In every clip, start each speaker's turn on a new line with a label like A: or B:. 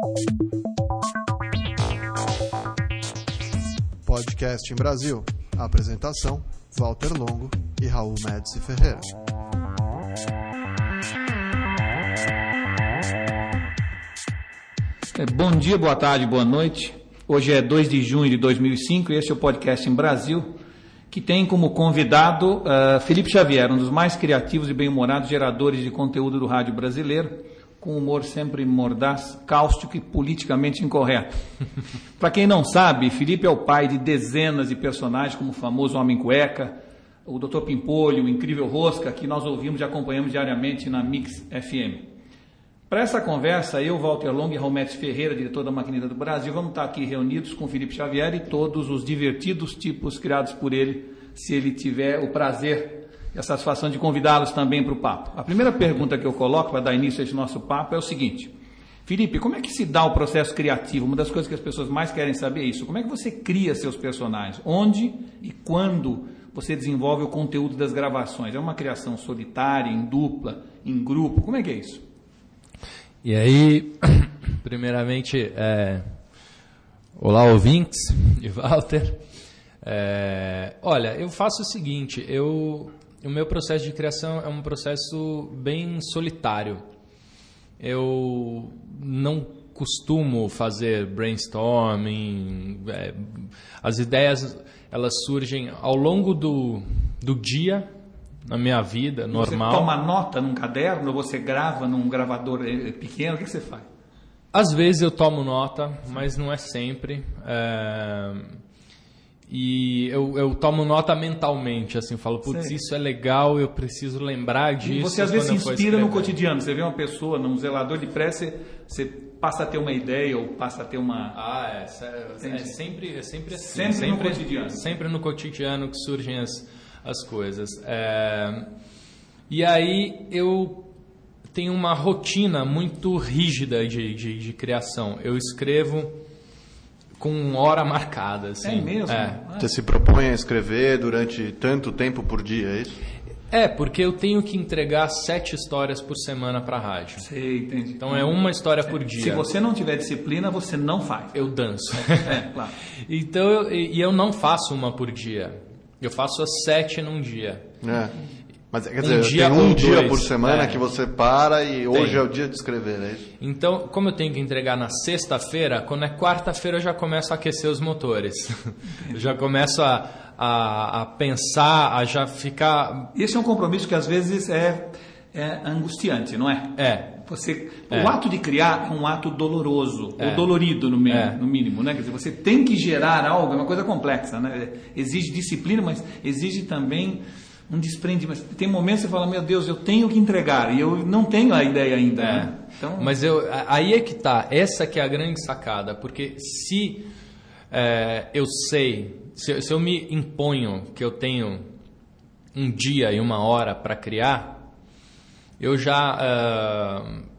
A: Podcast em Brasil. Apresentação: Walter Longo e Raul Médici Ferreira.
B: Bom dia, boa tarde, boa noite. Hoje é 2 de junho de 2005 e esse é o Podcast em Brasil, que tem como convidado Felipe Xavier, um dos mais criativos e bem-humorados geradores de conteúdo do rádio brasileiro, com humor sempre mordaz, cáustico e politicamente incorreto. Para quem não sabe, Felipe é o pai de dezenas de personagens, como o famoso Homem Cueca, o Dr. Pimpolho, o Incrível Rosca, que nós ouvimos e acompanhamos diariamente na Mix FM. Para essa conversa, eu, Walter Longo e Raul Médici Ferreira, diretor da Maquinita do Brasil, vamos estar aqui reunidos com Felipe Xavier e todos os divertidos tipos criados por ele, se ele tiver o prazer e a satisfação de convidá-los também para o papo. A primeira pergunta que eu coloco para dar início a esse nosso papo é o seguinte: Felipe, como é que se dá o processo criativo? Uma das coisas que as pessoas mais querem saber é isso. Como é que você cria seus personagens? Onde e quando você desenvolve o conteúdo das gravações? É uma criação solitária, em dupla, em grupo? Como é que é isso?
C: E aí, primeiramente, olá ouvintes e Walter. Olha, eu faço o seguinte, o meu processo de criação é um processo bem solitário. Eu não costumo fazer brainstorming, as ideias elas surgem ao longo do dia, na minha vida normal.
B: Você toma nota num caderno, ou você grava num gravador pequeno, o que você faz?
C: Às vezes eu tomo nota, mas não é sempre. E eu tomo nota mentalmente, assim, falo, putz, isso é legal, eu preciso lembrar disso.
B: E você às vezes se inspira no cotidiano, você vê uma pessoa num zelador de pressa, você passa a ter uma ideia ou passa a ter uma...
C: É sempre assim.
B: Sempre no cotidiano.
C: Sempre no cotidiano que surgem as coisas. E aí eu tenho uma rotina muito rígida de criação. Eu escrevo com hora marcada. Assim.
B: É mesmo?
A: Você se propõe a escrever durante tanto tempo por dia, é isso?
C: Porque eu tenho que entregar 7 histórias por semana para a rádio.
B: Sei, entendi.
C: Então é uma história por dia.
B: Se você não tiver disciplina, você não faz.
C: Eu danço.
B: Claro.
C: Então, eu não faço uma por dia. Eu faço as 7 num dia.
A: Mas quer dizer, tem um dia por semana que você para e hoje é o dia de escrever, é isso?
C: Então, como eu tenho que entregar na sexta-feira, quando é quarta-feira eu já começo a aquecer os motores. Eu já começo a pensar, a já ficar...
B: Esse é um compromisso que às vezes é angustiante, não é? O ato de criar é um ato doloroso, ou dolorido no mínimo, né? Quer dizer, você tem que gerar algo, é uma coisa complexa, né? Exige disciplina, mas exige também um desprendimento. Tem momentos que você fala, meu Deus, eu tenho que entregar, e eu não tenho a ideia ainda. Né?
C: Então... Mas aí é que tá, essa que é a grande sacada, porque se eu sei, se eu me imponho que eu tenho um dia e uma hora para criar, eu já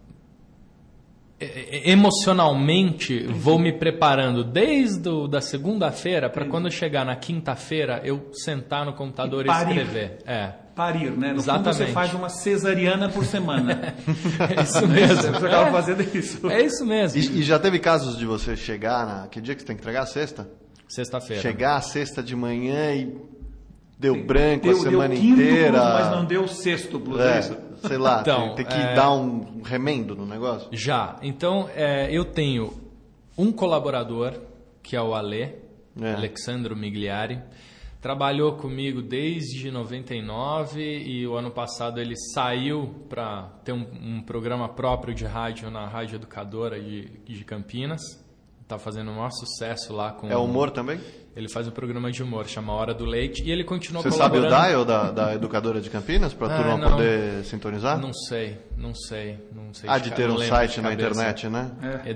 C: emocionalmente vou me preparando desde da segunda-feira para quando eu chegar na quinta-feira eu sentar no computador e escrever.
B: Parir, né? No
C: Exatamente.
B: fundo você faz uma cesariana por semana.
C: É isso mesmo.
B: Você acaba fazendo isso.
C: É isso mesmo.
A: E já teve casos de você chegar que dia que você tem que entregar? Sexta?
C: Sexta-feira.
A: Chegar sexta de manhã e deu branco a semana
B: deu quinto
A: inteira.
B: Plus, mas não deu sexto plus,
A: sei lá,
C: então,
A: tem que dar um remendo no negócio?
C: Já. Então, eu tenho um colaborador, que é o Alexandro Migliari. Trabalhou comigo desde 99 e o ano passado ele saiu para ter um programa próprio de rádio na Rádio Educadora de Campinas. Está fazendo o maior sucesso lá com...
A: É humor também?
C: Ele faz um programa de humor, chama Hora do Leite, e ele continua
A: Você
C: colaborando...
A: Você sabe o dial da Educadora de Campinas, para a turma poder sintonizar?
C: Não sei.
A: De ter um site na internet, né?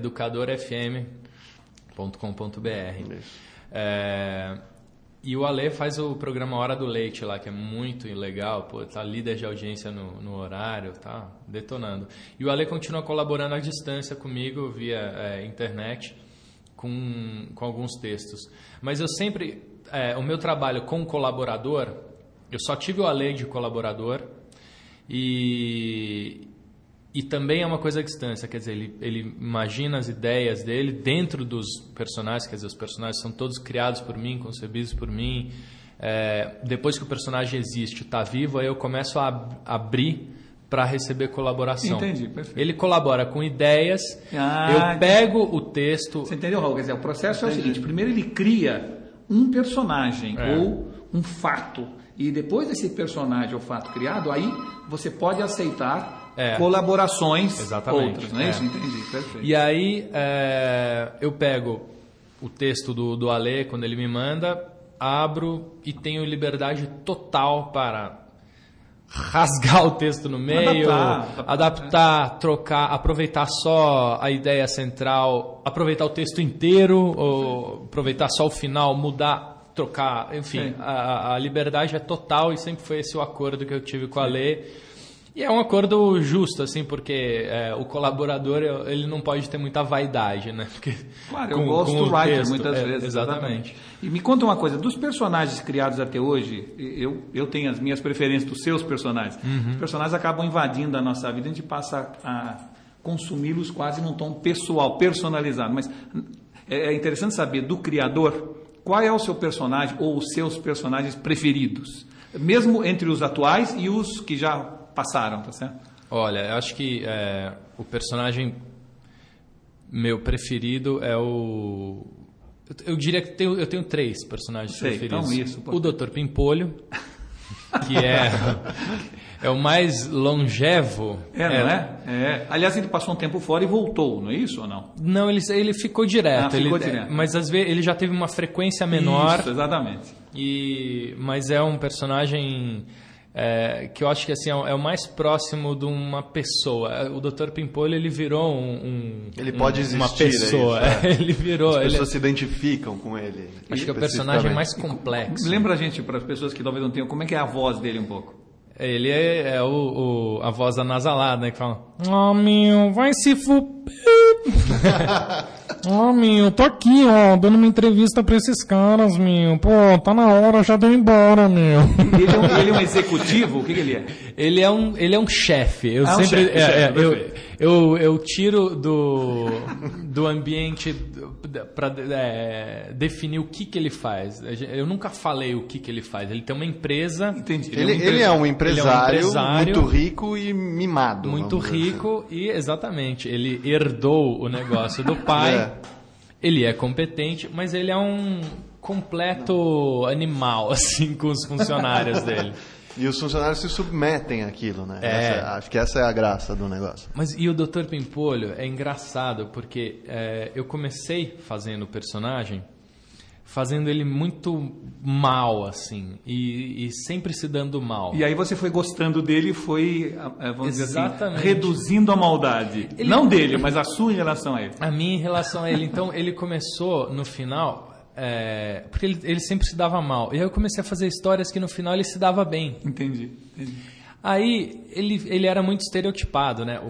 C: educadorfm.com.br. E o Ale faz o programa Hora do Leite lá, que é muito legal, tá líder de audiência no horário, tá detonando. E o Ale continua colaborando à distância comigo via internet, com alguns textos. Mas eu sempre, o meu trabalho com colaborador, eu só tive o Ale de colaborador e E também é uma coisa à distância, quer dizer, ele imagina as ideias dele dentro dos personagens, quer dizer, os personagens são todos criados por mim, concebidos por mim. Depois que o personagem existe, está vivo, aí eu começo a abrir para receber colaboração.
B: Entendi, perfeito.
C: Ele colabora com ideias, eu pego o texto...
B: Você entendeu, Raul? Quer dizer, o processo é o seguinte, primeiro ele cria um personagem ou um fato, e depois desse personagem ou fato criado, aí você pode aceitar colaborações outras, não é isso? Entendi, perfeito.
C: E aí eu pego o texto do Alê, quando ele me manda, abro e tenho liberdade total para rasgar o texto no meio, adaptar, trocar, aproveitar só a ideia central, aproveitar o texto inteiro, ou aproveitar só o final, mudar, trocar, enfim, a liberdade é total e sempre foi esse o acordo que eu tive com a Alê. E é um acordo justo, assim, porque o colaborador ele não pode ter muita vaidade, né? Porque,
B: claro, eu gosto do writer muitas vezes. Exatamente. E me conta uma coisa, dos personagens criados até hoje, eu tenho as minhas preferências dos seus personagens. Os personagens acabam invadindo a nossa vida, a gente passa a consumi-los quase num tom pessoal, personalizado. Mas é interessante saber, do criador, qual é o seu personagem ou os seus personagens preferidos? Mesmo entre os atuais e os que já passaram, tá certo?
C: Olha, eu acho que o personagem meu preferido é o... Eu diria que eu tenho 3 personagens preferidos.
B: Então isso,
C: o Dr. Pimpolho, que é o mais longevo.
B: Não é? Aliás, ele passou um tempo fora e voltou, não é isso ou não?
C: Não, ele ficou direto.
B: Direto.
C: Mas às vezes ele já teve uma frequência menor.
B: Isso, exatamente.
C: Mas é um personagem... que eu acho que assim, é o mais próximo de uma pessoa. O Dr. Pimpolho, ele virou
A: ele pode existir,
C: uma pessoa. Ele virou.
A: As pessoas se identificam com ele.
C: Acho que é o personagem mais complexo.
B: Lembra a gente, para as pessoas que talvez não tenham, como é que é a voz dele um pouco?
C: Ele é a voz anasalada, né? Que fala: meu, vai se fuder. Meu, tô aqui, dando uma entrevista pra esses caras, meu. Pô, tá na hora, já deu embora, meu.
B: Ele é um executivo? O que ele é?
C: Ele é um chefe. Eu sempre eu tiro do ambiente para definir o que ele faz. Eu nunca falei o que ele faz. Ele tem uma empresa.
A: Entendi. Ele é um empresário muito rico e mimado.
C: Muito rico e, exatamente, ele herdou o negócio do pai. Ele é competente, mas ele é um completo animal, assim, com os funcionários dele.
A: E os funcionários se submetem àquilo, né? Acho que essa é a graça do negócio.
C: Mas e o Dr. Pimpolho é engraçado, porque eu comecei fazendo o personagem, fazendo ele muito mal, assim, e sempre se dando mal.
B: E aí você foi gostando dele e foi, vamos dizer assim, reduzindo a maldade. Não dele, mas a sua em relação a ele.
C: A minha em relação a ele. Então, ele começou, no final... porque ele sempre se dava mal. E aí eu comecei a fazer histórias que no final ele se dava bem.
B: Entendi.
C: Aí ele era muito estereotipado, né?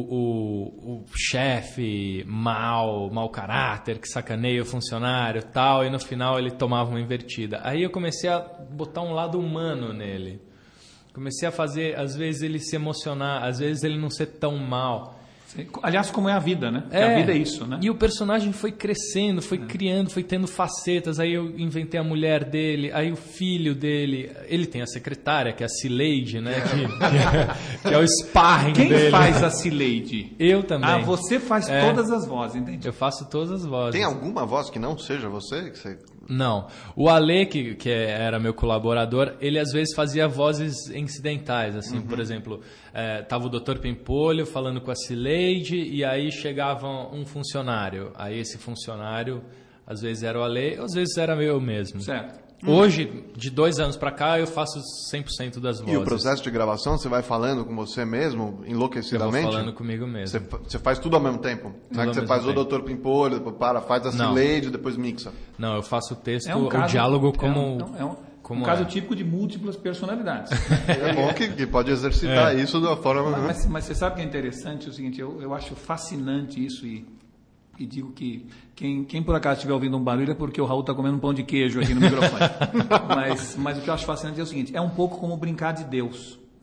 C: O chefe mau caráter, que sacaneia o funcionário e tal, e no final ele tomava uma invertida. Aí eu comecei a botar um lado humano nele. Comecei a fazer, às vezes, ele se emocionar, às vezes ele não ser tão mal.
B: Aliás, como é a vida, né? Porque a vida é isso, né?
C: E o personagem foi crescendo, foi criando, foi tendo facetas. Aí eu inventei a mulher dele, aí o filho dele. Ele tem a secretária, que é a Cileide, né? Que é o sparring dele.
B: Quem faz a Cileide?
C: Eu também.
B: Você faz todas as vozes, entende?
C: Eu faço todas as vozes.
A: Tem alguma voz que não seja você?
C: Não. O Ale, que era meu colaborador, ele às vezes fazia vozes incidentais, assim, por exemplo, tava o Dr. Pimpolho falando com a Cileide e aí chegava um funcionário. Aí esse funcionário, às vezes era o Ale, às vezes era eu mesmo.
B: Certo.
C: Hoje, de 2 anos para cá, eu faço 100% das vozes.
A: E o processo de gravação, você vai falando com você mesmo, enlouquecidamente?
C: Eu vou falando comigo mesmo.
A: Você faz tudo ao mesmo tempo? Não é que você faz o Dr. Pimpolho, faz a Cileide, depois mixa?
C: Não, eu faço o texto, o diálogo como...
B: Um caso típico de múltiplas personalidades.
A: É bom que pode exercitar isso de uma forma...
B: Mas você sabe que é interessante o seguinte, eu acho fascinante isso e digo que quem por acaso estiver ouvindo um barulho é porque o Raul está comendo um pão de queijo aqui no microfone. mas o que eu acho fascinante é o seguinte, é um pouco como brincar de Deus.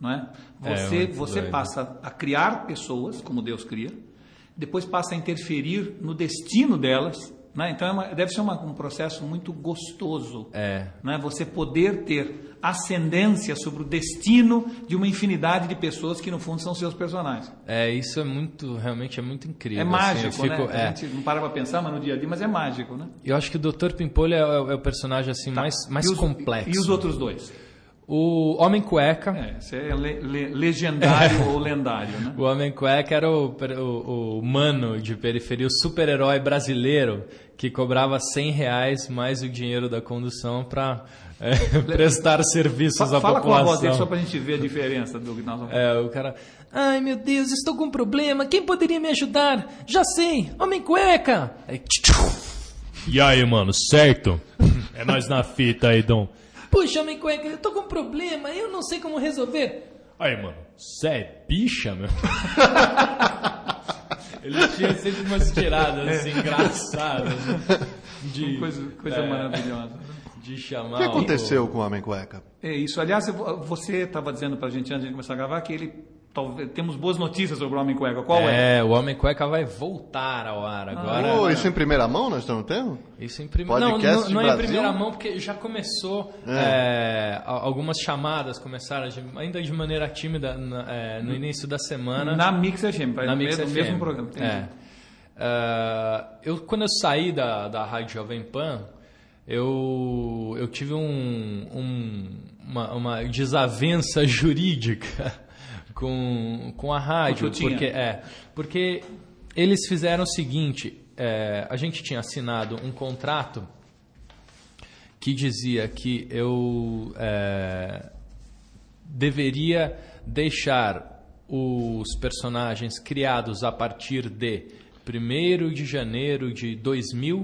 B: não é? Você passa a criar pessoas, como Deus cria, depois passa a interferir no destino delas, né? Então deve ser um processo muito gostoso, né? Você poder ter ascendência sobre o destino de uma infinidade de pessoas que no fundo são seus personagens.
C: Isso realmente é muito incrível.
B: É mágico, né? A gente não para pensar, mas no dia a dia, mas é mágico, né?
C: Eu acho que o Dr. Pimpolho é o personagem assim mais complexo.
B: E os outros dois?
C: O Homem Cueca.
B: Esse é legendário ou lendário, né?
C: O Homem Cueca era o mano de periferia, o super-herói brasileiro que cobrava R$100 mais o dinheiro da condução para prestar serviços à população.
B: Fala com a voz dele só para a gente ver a diferença do que nós vamos falar.
C: O cara... Ai, meu Deus, estou com um problema. Quem poderia me ajudar? Já sei, Homem Cueca. E aí, mano, certo? É nós na fita aí, Dom. Puxa, Homem Cueca, eu tô com um problema, eu não sei como resolver. Aí, mano, você é bicha, meu? Ele tinha sempre umas tiradas assim, engraçadas.
B: Coisa maravilhosa.
C: De chamar...
A: O que aconteceu com o Homem Cueca?
B: Isso, aliás, você estava dizendo pra gente antes de começar a gravar que temos boas notícias sobre o Homem Cueca. Qual é?
C: O Homem Cueca vai voltar ao ar agora.
A: Isso em primeira mão nós estamos tendo?
C: Isso em primeira mão. Não é em primeira mão, porque já começou. Algumas chamadas começaram ainda de maneira tímida no início da semana.
B: Na Mix FM,
C: na Mix FM.
B: Mesmo programa.
C: Quando eu saí da Rádio Jovem Pan, eu tive uma desavença jurídica com a rádio, porque eles fizeram o seguinte, a gente tinha assinado um contrato que dizia que eu deveria deixar os personagens criados a partir de 1º de janeiro de 2000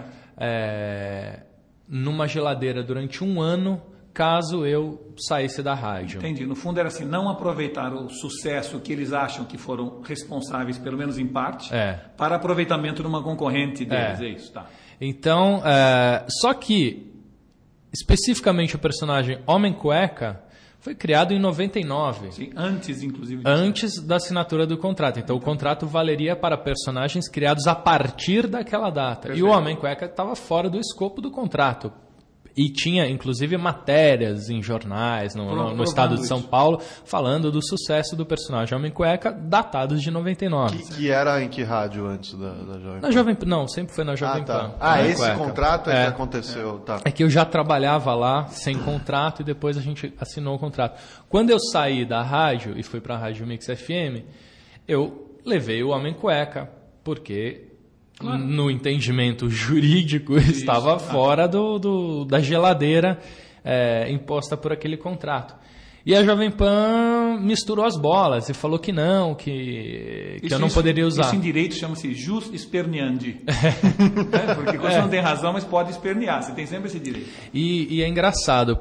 C: numa geladeira durante um ano, caso eu saísse da rádio.
B: Entendi. No fundo era assim, não aproveitar o sucesso que eles acham que foram responsáveis, pelo menos em parte, para aproveitamento numa concorrente deles. É isso, tá.
C: Então, só que, especificamente o personagem Homem Cueca foi criado em 99.
B: Sim, antes, inclusive.
C: Antes da assinatura do contrato. Então, o contrato valeria para personagens criados a partir daquela data. Perfeito. E o Homem Cueca estava fora do escopo do contrato. E tinha, inclusive, matérias em jornais no estado de São Paulo falando do sucesso do personagem Homem Cueca, datados de 99.
A: Que era em que rádio antes da Jovem Pan?
C: Na Jovem Pan, não, sempre foi na Jovem Pan.
A: Esse Cueca. Contrato é que aconteceu. Tá.
C: É que eu já trabalhava lá sem contrato e depois a gente assinou o contrato. Quando eu saí da rádio e fui para a Rádio Mix FM, eu levei o Homem Cueca, porque... Claro. No entendimento jurídico, estava fora da geladeira imposta por aquele contrato. E a Jovem Pan misturou as bolas e falou que não, que eu não poderia usar.
B: Isso em direito chama-se jus esperneandi. Porque você não tem razão, mas pode espernear. Você tem sempre esse direito.
C: E é engraçado,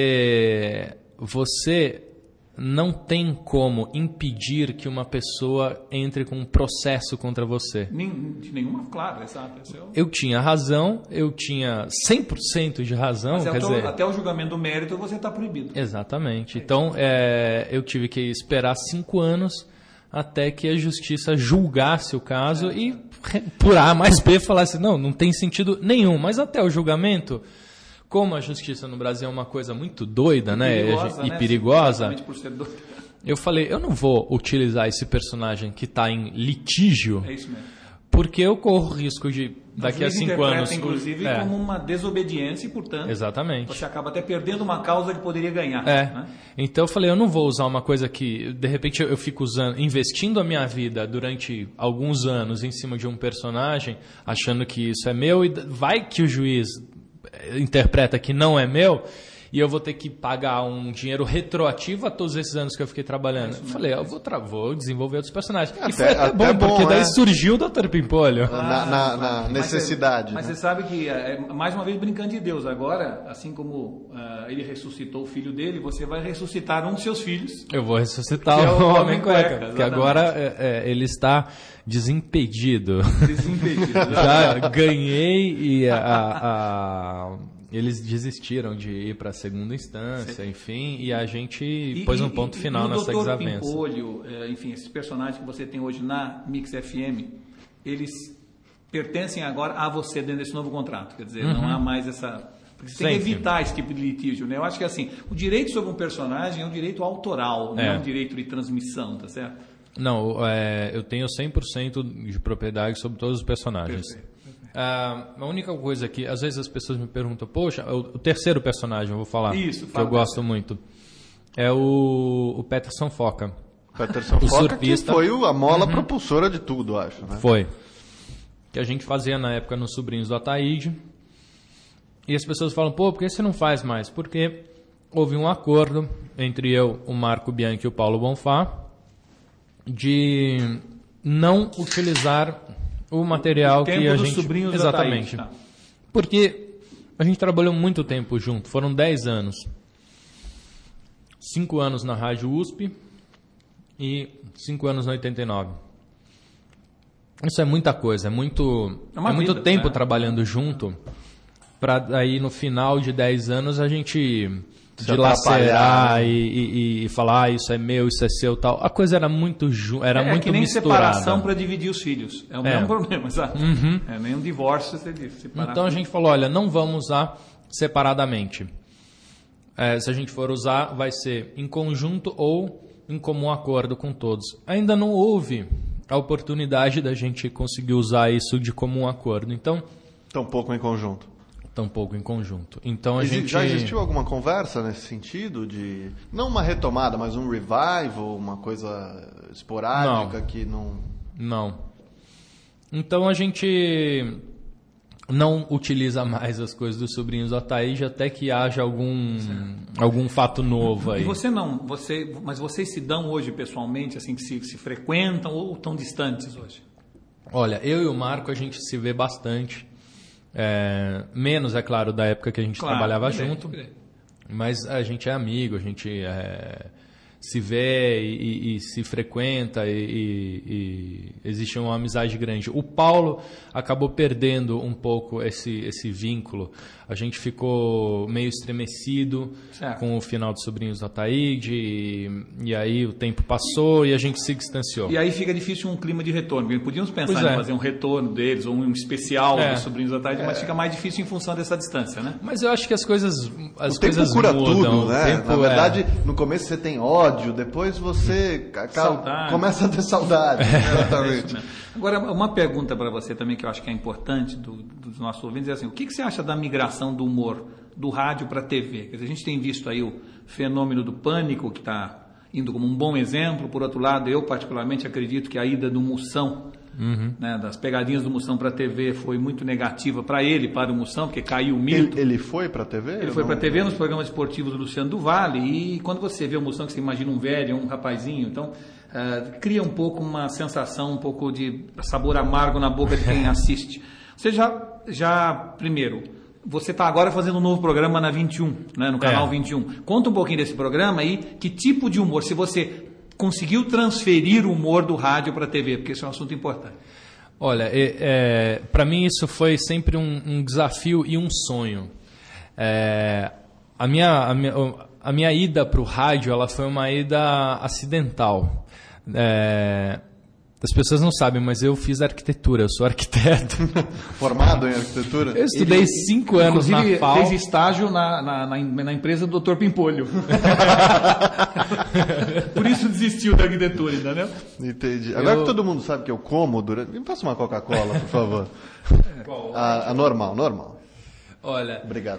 C: porque você... não tem como impedir que uma pessoa entre com um processo contra você.
B: De nenhuma, claro, exato.
C: Eu tinha razão, eu tinha 100% de razão.
B: Mas até o julgamento do mérito você está proibido.
C: Exatamente. Então, eu tive que esperar 5 anos até que a justiça julgasse o caso e, por A mais B, falasse, não tem sentido nenhum. Mas até o julgamento... Como a justiça no Brasil é uma coisa muito doida,
B: perigosa,
C: e perigosa,
B: por ser doida.
C: Eu falei, eu não vou utilizar esse personagem que está em litígio,
B: isso mesmo.
C: Porque eu corro risco de, daqui a 5 anos...
B: inclusive, como uma desobediência e, portanto,
C: exatamente.
B: Você acaba até perdendo uma causa que poderia ganhar.
C: Né? Então eu falei, eu não vou usar uma coisa que, de repente, eu fico investindo a minha vida durante alguns anos em cima de um personagem, achando que isso é meu, e vai que o juiz... interpreta que não é meu e eu vou ter que pagar um dinheiro retroativo a todos esses anos que eu fiquei trabalhando. Eu falei, eu vou desenvolver outros personagens. E foi até bom, porque daí surgiu o Dr. Pimpolho.
A: Na necessidade.
B: Mas você sabe que, mais uma vez, brincando de Deus, agora, assim como ele ressuscitou o filho dele, você vai ressuscitar um dos seus filhos.
C: Eu vou ressuscitar o Homem Cueca, porque agora ele está desimpedido.
B: Desimpedido.
C: Já ganhei e eles desistiram de ir para a segunda instância, enfim, e a gente pôs um ponto final nessa desavença.
B: O Dr. Pimpolho, enfim, esses personagens que você tem hoje na Mix FM, eles pertencem agora a você dentro desse novo contrato, quer dizer, não há mais essa... Porque você tem que evitar esse tipo de litígio, né? Eu acho que assim, o direito sobre um personagem é um direito autoral, não é um direito de transmissão, tá certo?
C: Não, eu tenho 100% de propriedade sobre todos os personagens.
B: Perfeito.
C: A única coisa que, às vezes as pessoas me perguntam, poxa, o terceiro personagem, eu vou falar,
B: Isso,
C: que eu gosto muito, é o Peterson Foca.
A: Peterson
C: o
A: Foca,
C: surfista,
A: que foi a mola propulsora de tudo, acho, né?
C: Foi. Que a gente fazia na época nos Sobrinhos do Ataíde. E as pessoas falam, pô, por que você não faz mais? Porque houve um acordo entre eu, o Marco Bianchi e o Paulo Bonfá de não utilizar o material que a gente...
B: Sobrinhos
C: Exatamente.
B: Do Ataíde, tá.
C: Porque a gente trabalhou muito tempo junto, foram 10 anos. 5 anos na Rádio USP e 5 anos na 89. Isso é muita coisa, é muito tempo trabalhando junto, para aí no final de 10 anos a gente dilacerar, né? e falar, isso é meu, isso é seu, tal. A coisa era muito muito
B: que nem
C: misturada.
B: Separação para dividir os filhos, é o mesmo problema, sabe? É nem um divórcio você separar.
C: Então a gente falou, olha, não vamos usar separadamente. Se a gente for usar, vai ser em conjunto ou em comum acordo com todos. Ainda não houve a oportunidade da gente conseguir usar isso de comum acordo. Então,
A: tampouco em conjunto.
C: Tampouco em conjunto. Então a gente...
A: Já existiu alguma conversa nesse sentido de não uma retomada, mas um revival, uma coisa esporádica que não...
C: Não. Então a gente não utiliza mais as coisas dos Sobrinhos do Ataíde até que haja algum fato novo aí.
B: E mas vocês se dão hoje pessoalmente, assim, que se frequentam ou estão distantes hoje?
C: Olha, eu e o Marco a gente se vê bastante. Menos, é claro, da época que a gente trabalhava junto. Mas a gente é amigo, a gente se vê e se frequenta e existe uma amizade grande. O Paulo acabou perdendo um pouco esse vínculo. A gente ficou meio estremecido com o final dos Sobrinhos do Ataíde e aí o tempo passou e a gente se distanciou.
B: E aí fica difícil um clima de retorno. Podíamos pensar em fazer um retorno deles ou um especial dos Sobrinhos do Ataíde, mas fica mais difícil em função dessa distância, né?
C: Mas eu acho que as coisas
A: o tempo cura
C: mudam.
A: Tudo, né? Na verdade, no começo você tem ódio, depois você começa a ter saudade. Exatamente.
B: Agora, uma pergunta para você também que eu acho que é importante dos nossos ouvintes é assim, o que você acha da migração do humor do rádio para a TV? Quer dizer, a gente tem visto aí o fenômeno do pânico, que está indo como um bom exemplo. Por outro lado, eu particularmente acredito que a ida do Moção, né, das pegadinhas do Moção para a TV foi muito negativa para o Moção, porque caiu o mito.
A: Ele foi para a TV?
B: Ele foi para a TV nos programas esportivos do Luciano do Vale, e quando você vê o Moção, que você imagina um velho, um rapazinho, então cria um pouco uma sensação, um pouco de sabor amargo na boca de quem assiste. Você primeiro, você está agora fazendo um novo programa na 21, né, no canal 21. Conta um pouquinho desse programa aí, que tipo de humor, se você conseguiu transferir o humor do rádio para a TV, porque isso é um assunto importante.
C: Olha, para mim isso foi sempre um desafio e um sonho. A minha ida para o rádio, ela foi uma ida acidental. As pessoas não sabem, mas eu fiz arquitetura, eu sou arquiteto.
A: Formado em arquitetura?
C: Eu estudei 5 anos na FAO.
B: Fez estágio na empresa do Dr. Pimpolho. Por isso desistiu da arquitetura, entendeu?
A: Entendi. Agora que todo mundo sabe que eu como durante... Me passa uma Coca-Cola, por favor. A normal.
C: Olha...
A: Obrigado.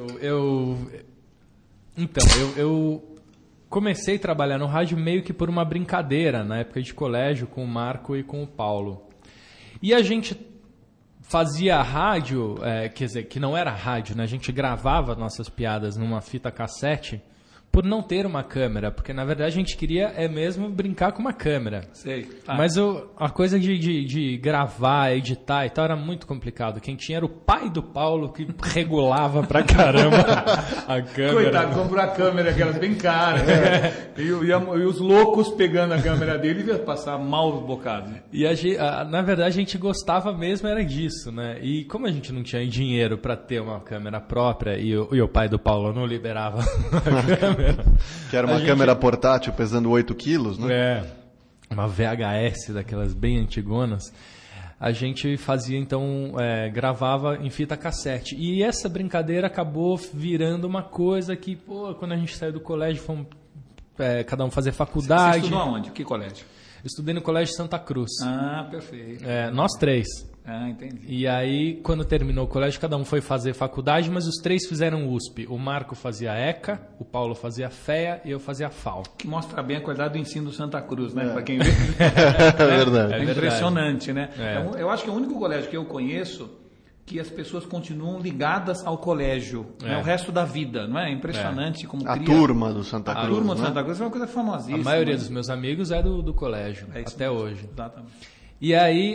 C: Então, eu comecei a trabalhar no rádio meio que por uma brincadeira, na época de colégio, com o Marco e com o Paulo. E a gente fazia rádio, quer dizer, que não era rádio, né? A gente gravava nossas piadas numa fita cassete por não ter uma câmera, porque na verdade a gente queria mesmo brincar com uma câmera.
B: Sei.
C: Mas a coisa de gravar, editar e tal era muito complicado. Quem tinha era o pai do Paulo, que regulava pra caramba a câmera.
B: Coitado, comprou a câmera, aquelas bem caras. E os loucos pegando a câmera dele ia passar mal bocado.
C: E na verdade a gente gostava mesmo era disso, né? E como a gente não tinha dinheiro para ter uma câmera própria e o pai do Paulo não liberava a câmera.
A: Que era uma câmera portátil pesando 8 quilos, né?
C: Uma VHS daquelas bem antigonas. A gente fazia então, gravava em fita cassete. E essa brincadeira acabou virando uma coisa que, quando a gente saiu do colégio, fomos cada um fazer faculdade.
B: Você estudou aonde? Que colégio?
C: Eu estudei no Colégio Santa Cruz.
B: Ah, perfeito.
C: Nós 3.
B: Ah, entendi.
C: E aí, quando terminou o colégio, cada um foi fazer faculdade, mas os 3 fizeram USP. O Marco fazia ECA, o Paulo fazia FEA e eu fazia FAO.
B: Que mostra bem a qualidade do ensino do Santa Cruz, né? Para quem vê.
A: É verdade.
B: É impressionante, né?
C: É.
B: Eu acho que é o único colégio que eu conheço que as pessoas continuam ligadas ao colégio, né? O resto da vida, não é? Impressionante como
A: a turma do Santa Cruz.
B: A turma do
A: né?
B: Santa Cruz é uma coisa famosíssima.
C: A maioria dos meus amigos é do colégio, até
B: mesmo.
C: hoje.
B: Exatamente.
C: E aí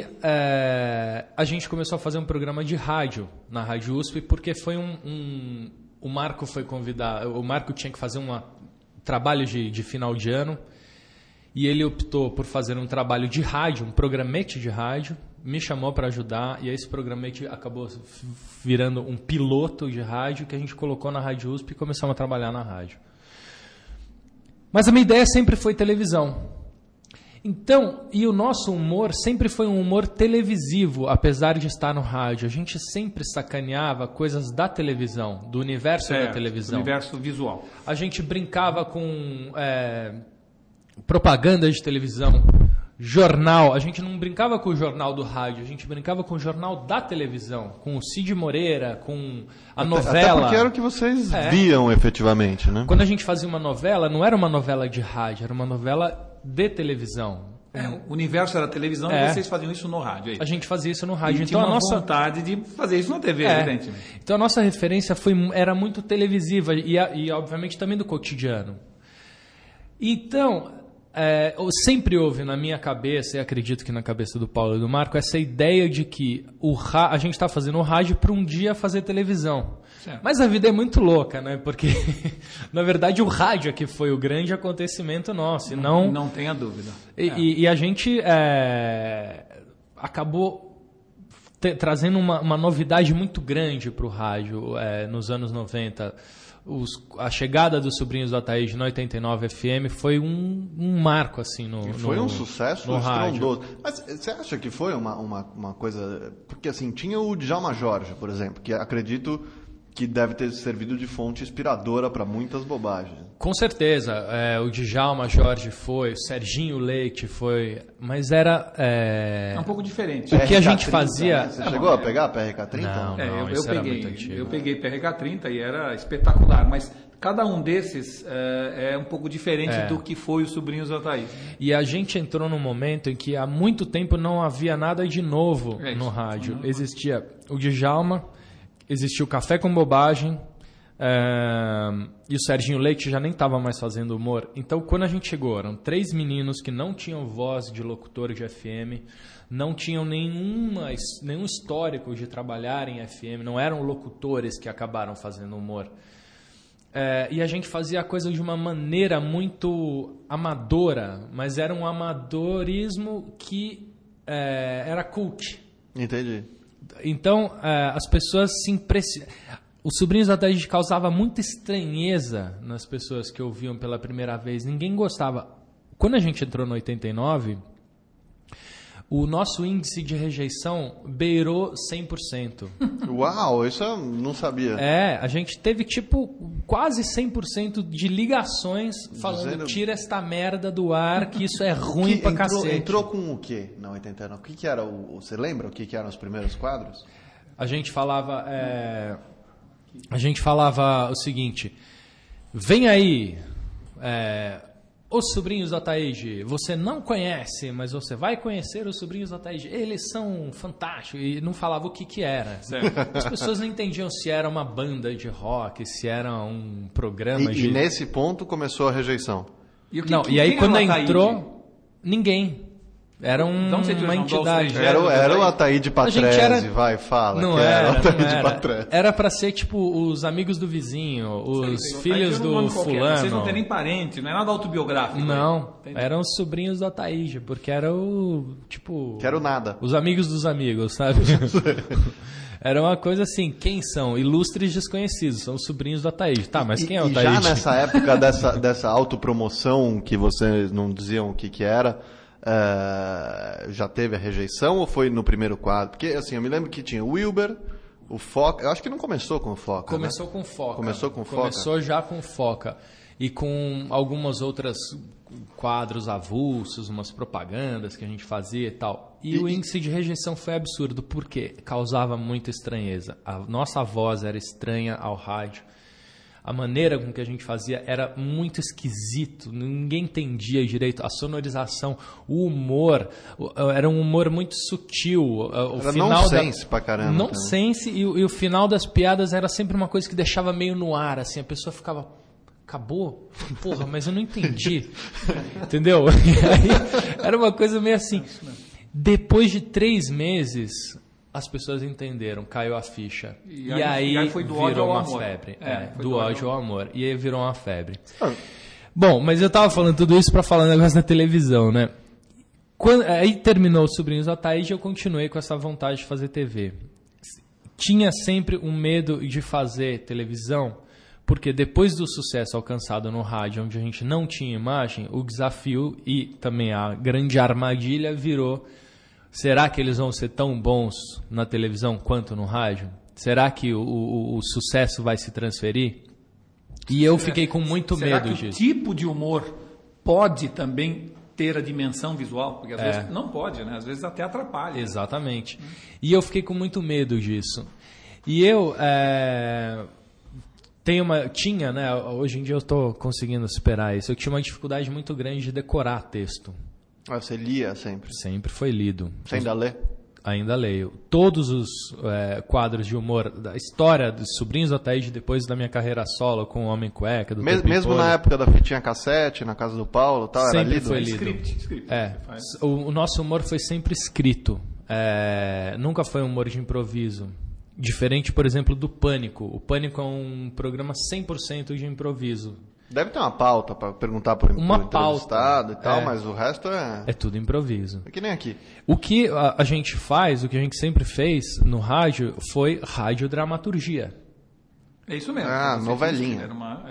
C: a gente começou a fazer um programa de rádio na Rádio USP, porque foi o Marco foi convidado, o Marco tinha que fazer um trabalho de final de ano, e ele optou por fazer um trabalho de rádio, um programete de rádio, me chamou para ajudar, e aí esse programete acabou virando um piloto de rádio que a gente colocou na Rádio USP e começamos a trabalhar na rádio. Mas a minha ideia sempre foi televisão. Então, e o nosso humor sempre foi um humor televisivo, apesar de estar no rádio. A gente sempre sacaneava coisas da televisão, do universo da televisão.
B: Do universo visual.
C: A gente brincava com propaganda de televisão, jornal. A gente não brincava com o jornal do rádio, a gente brincava com o jornal da televisão, com o Cid Moreira, com a novela.
A: Até porque era o que vocês viam efetivamente, né?
C: Quando a gente fazia uma novela, não era uma novela de rádio, era uma novela de televisão.
B: O universo era televisão e vocês faziam isso no rádio. Aí.
C: A gente fazia isso no rádio.
B: E
C: então
B: tinha uma vontade de fazer isso na TV, evidentemente.
C: Então a nossa referência era muito televisiva e obviamente também do cotidiano. Então, sempre houve na minha cabeça, e acredito que na cabeça do Paulo e do Marco, essa ideia de que a gente está fazendo o rádio para um dia fazer televisão. Certo. Mas a vida é muito louca, né? Porque, na verdade, o rádio é que foi o grande acontecimento nosso.
B: Não tenha dúvida.
C: E a gente acabou trazendo uma novidade muito grande para o rádio nos anos 90. A chegada dos Sobrinhos do Ataíde no 89 FM foi um marco assim
A: foi um sucesso
C: estrondoso.
A: Mas você acha que foi uma coisa... Porque assim, tinha o Djalma Jorge, por exemplo, que acredito que deve ter servido de fonte inspiradora para muitas bobagens.
C: Com certeza. O Djalma Jorge foi, o Serginho Leite foi, mas era...
B: É um pouco diferente.
C: O que a gente fazia...
A: Né? Você chegou a pegar a PRK-30?
C: Não,
B: eu peguei PRK-30 e era espetacular, mas cada um desses é um pouco diferente do que foi o Sobrinhos do Ataíde.
C: E a gente entrou num momento em que há muito tempo não havia nada de novo no rádio. Existia o Djalma, existia o Café com Bobagem, e o Serginho Leite já nem estava mais fazendo humor. Então, quando a gente chegou, eram 3 meninos que não tinham voz de locutor de FM, não tinham nenhum histórico de trabalhar em FM, não eram locutores que acabaram fazendo humor. E a gente fazia a coisa de uma maneira muito amadora, mas era um amadorismo que era cult.
A: Entendi.
C: Então, as pessoas se impressionavam. Os Sobrinhos do Ataíde causava muita estranheza nas pessoas que ouviam pela primeira vez. Ninguém gostava. Quando a gente entrou no 89, o nosso índice de rejeição beirou 100%.
A: Uau, isso eu não sabia.
C: A gente teve quase 100% de ligações falando tira esta merda do ar, que isso é ruim pra cacete.
A: Entrou com o quê na 89? O que era você lembra o que eram os primeiros quadros?
C: A gente falava o seguinte: vem aí, Os Sobrinhos do Ataíde, você não conhece, mas você vai conhecer os Sobrinhos do Ataíde. Eles são fantásticos. E não falava o que era. Certo. As pessoas não entendiam se era uma banda de rock, se era um programa
A: E nesse ponto começou a rejeição.
C: E aí quando entrou, ninguém. Era uma entidade.
A: Era o Ataíde Patrese, vai, fala.
C: Não era. Era pra ser tipo os amigos do vizinho, os filhos do fulano.
B: Vocês não têm nem parente, não é nada autobiográfico.
C: Não, eram os sobrinhos do Ataíde, porque era o, tipo...
A: Que era o nada.
C: Os amigos dos amigos, sabe? Era uma coisa assim, quem são? Ilustres desconhecidos, são os sobrinhos do Ataíde. Tá, mas quem é o Ataíde?
A: Já nessa época dessa autopromoção que vocês não diziam o que era... já teve a rejeição ou foi no primeiro quadro? Porque assim, eu me lembro que tinha o Wilber, o Foca. Eu acho que não começou com o Foca.
C: Começou, né? Com Foca.
A: Começou
C: já com Foca. E com algumas outras quadros avulsos, umas propagandas que a gente fazia e tal. E o índice de rejeição foi absurdo, porque causava muita estranheza. A nossa voz era estranha ao rádio. A maneira com que a gente fazia era muito esquisito, ninguém entendia direito. A sonorização, o humor, era um humor muito sutil.
A: Era nonsense pra caramba.
C: Nonsense, e o final das piadas era sempre uma coisa que deixava meio no ar, assim, a pessoa ficava... Acabou? Porra, mas eu não entendi. Entendeu? E aí, era uma coisa meio assim. Depois de 3 meses... As pessoas entenderam, caiu a ficha. E aí
B: foi do
C: virou
B: ódio ao
C: uma
B: amor.
C: febre. Do ódio ao amor. E aí virou uma febre. Bom, mas eu tava falando tudo isso para falar um negócio da televisão, né? Aí terminou o Sobrinhos do Ataíde e eu continuei com essa vontade de fazer TV. Tinha sempre um medo de fazer televisão, porque depois do sucesso alcançado no rádio, onde a gente não tinha imagem, o desafio e também a grande armadilha virou... Será que eles vão ser tão bons na televisão quanto no rádio? Será que o sucesso vai se transferir? E eu fiquei com muito medo disso.
B: Será que o tipo de humor pode também ter a dimensão visual? Porque às vezes não pode, né? Às vezes até atrapalha.
C: Exatamente. E eu fiquei com muito medo disso. E eu tinha, né? Hoje em dia eu estou conseguindo superar isso. Eu tinha uma dificuldade muito grande de decorar texto.
A: Você lia sempre?
C: Sempre foi lido.
A: Você ainda lê?
C: Ainda leio. Todos os quadros de humor da história dos Sobrinhos do Ataíde, depois da minha carreira solo com o Homem Cueca, do
A: Mesmo na época da fitinha cassete, na casa do Paulo, tal,
C: sempre
A: era lido?
C: Foi lido.
B: Script.
C: O nosso humor foi sempre escrito. Nunca foi um humor de improviso. Diferente, por exemplo, do Pânico. O Pânico é um programa 100% de improviso.
A: Deve ter uma pauta para perguntar por entrevistado e tal, mas o resto
C: é tudo improviso.
A: É que nem aqui.
C: O que a gente faz, o que a gente sempre fez no rádio foi radiodramaturgia.
B: É isso mesmo.
A: Novelinha.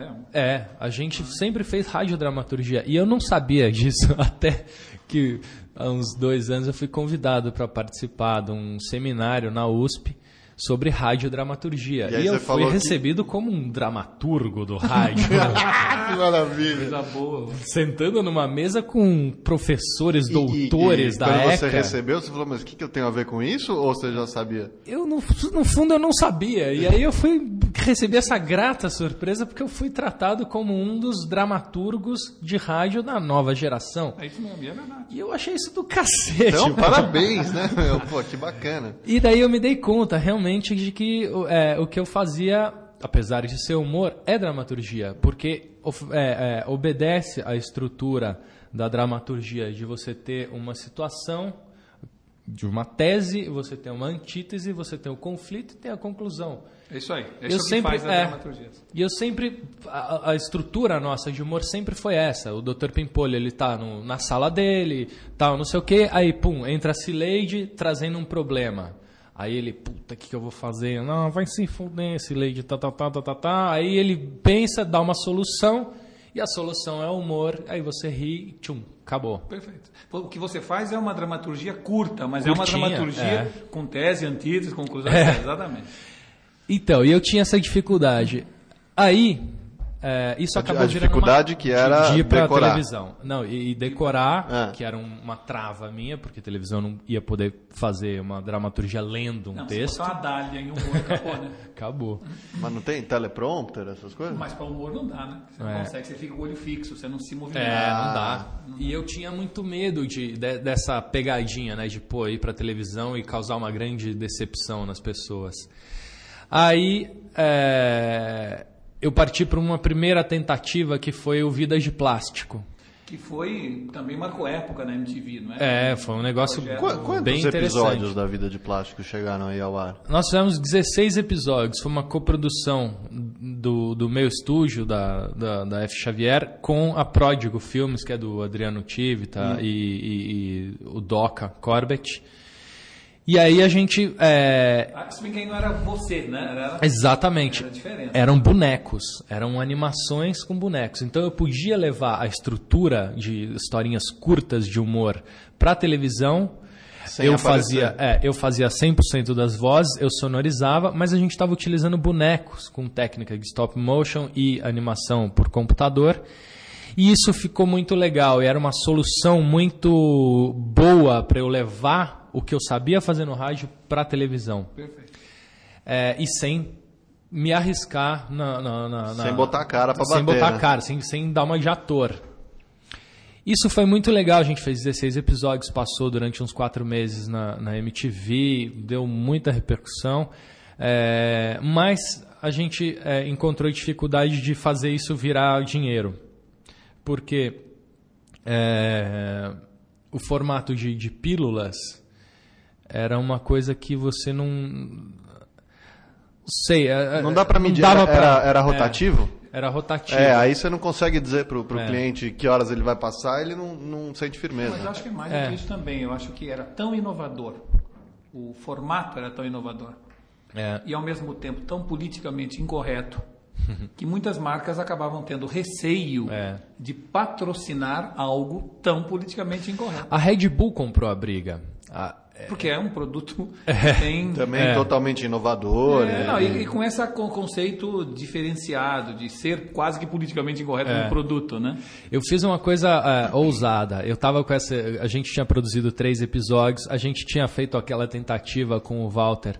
C: A gente sempre fez radiodramaturgia. E eu não sabia disso até que há uns 2 anos eu fui convidado para participar de um seminário na USP sobre radiodramaturgia. E eu fui recebido como um dramaturgo do rádio.
A: Que maravilha.
B: Coisa boa.
C: Sentando numa mesa com professores, doutores da ECA.
A: Quando você recebeu, você falou, mas o que eu tenho a ver com isso? Ou você já sabia?
C: Eu, no fundo, eu não sabia. E aí eu recebi essa grata surpresa porque eu fui tratado como um dos dramaturgos de rádio da nova geração.
B: É isso mesmo, é verdade.
C: E eu achei isso do cacete.
A: Então, parabéns, né? Pô, que bacana.
C: E daí eu me dei conta, realmente, de que o que eu fazia, apesar de ser humor, é dramaturgia, porque obedece à estrutura da dramaturgia, de você ter uma situação, de uma tese, você tem uma antítese, você tem o conflito e tem a conclusão.
B: É isso aí, é isso que faz a dramaturgia.
C: E eu sempre, a estrutura nossa de humor sempre foi essa. O Dr. Pimpolho, ele tá na sala dele, tal, não sei o quê, aí pum, entra a Cileide trazendo um problema. Aí ele, puta, o que eu vou fazer? Não, vai se fuder esse Cileide, tá. Aí ele pensa, dá uma solução, e a solução é o humor, aí você ri, tchum, acabou.
B: Perfeito. O que você faz é uma dramaturgia curta, mas é uma dramaturgia com tese, antítese, conclusão, exatamente.
C: Então, e eu tinha essa dificuldade. Aí, isso acabou virando
A: dificuldade que era
C: de ir pra
A: decorar.
C: televisão. Não, e decorar, que era uma trava minha, porque televisão não ia poder fazer uma dramaturgia lendo um texto.
B: Você botar uma dália em humor, acabou, né?
C: Acabou.
A: Mas não tem teleprompter, essas coisas?
B: Mas para humor não dá, né? Você não consegue, você fica com o olho fixo, você não se movimenta.
C: Não dá. E eu tinha muito medo dessa pegadinha, né? De ir pra televisão e causar uma grande decepção nas pessoas. Aí eu parti para uma primeira tentativa que foi o Vidas de Plástico.
B: Que também marcou época na MTV, não é?
C: Foi um negócio
A: Quantos
C: bem interessante.
A: episódios da Vida de Plástico chegaram aí ao ar?
C: Nós fizemos 16 episódios. Foi uma coprodução do meu estúdio, da F. Xavier, com a Pródigo Filmes, que é do Adriano Tivita e o Doca Corbett. E aí a gente...
B: Se bem que aí não era você, né?
C: Exatamente.
B: Era diferente.
C: Eram bonecos. Eram animações com bonecos. Então eu podia levar a estrutura de historinhas curtas de humor para a televisão. Eu fazia 100% das vozes, eu sonorizava, mas a gente estava utilizando bonecos com técnica de stop motion e animação por computador. E isso ficou muito legal. E era uma solução muito boa para eu levar o que eu sabia fazer no rádio para a televisão.
B: Perfeito.
C: E sem me arriscar
A: sem botar a cara para bater.
C: Sem botar
A: né?
C: a cara, sem dar uma de ator. Isso foi muito legal. A gente fez 16 episódios, passou durante uns 4 meses na MTV, deu muita repercussão. Mas a gente encontrou dificuldade de fazer isso virar dinheiro. Porque o formato de pílulas era uma coisa que você não sei.
A: Não dá para medir. Era rotativo?
C: Era rotativo.
A: Aí você não consegue dizer pro cliente que horas ele vai passar, ele não sente firmeza.
B: Mas eu acho que é mais do que isso também. Eu acho que era tão inovador. O formato era tão inovador. E ao mesmo tempo tão politicamente incorreto que muitas marcas acabavam tendo receio de patrocinar algo tão politicamente incorreto.
C: A Red Bull comprou a briga.
B: Porque é um produto que tem...
A: Também totalmente inovador.
B: E com esse conceito diferenciado de ser quase que politicamente incorreto no produto, né?
C: Eu fiz uma coisa ousada. Eu tava com a gente tinha produzido 3 episódios, a gente tinha feito aquela tentativa com o Walter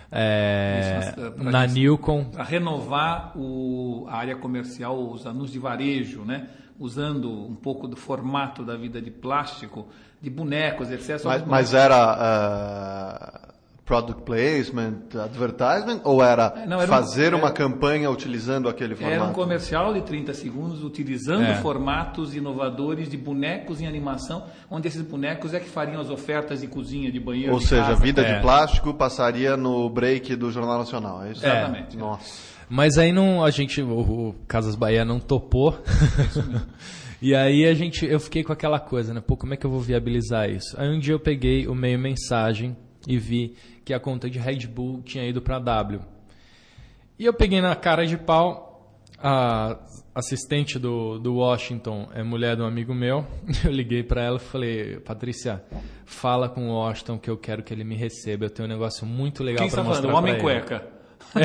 C: na Nilcon.
B: Para renovar a área comercial, os anúncios de varejo, né? Usando um pouco do formato da Vida de Plástico, de bonecos, etc.
A: Mas era product placement, advertisement, ou era fazer uma campanha utilizando aquele formato?
B: Era um comercial de 30 segundos utilizando formatos inovadores de bonecos em animação, onde esses bonecos que fariam as ofertas de cozinha, de banheiro,
A: ou seja, casa. Vida de Plástico passaria no break do Jornal Nacional, é isso?
B: Exatamente.
A: Nossa.
C: Mas aí o Casas Bahia não topou. E aí eu fiquei com aquela coisa, né? Como é que eu vou viabilizar isso? Aí um dia eu peguei o meio mensagem e vi que a conta de Red Bull tinha ido para a W. E eu peguei na cara de pau, a assistente do Washington é mulher de um amigo meu. Eu liguei para ela e falei: Patrícia, fala com o Washington que eu quero que ele me receba. Eu tenho um negócio muito legal para mostrar para ele.
B: Homem cueca.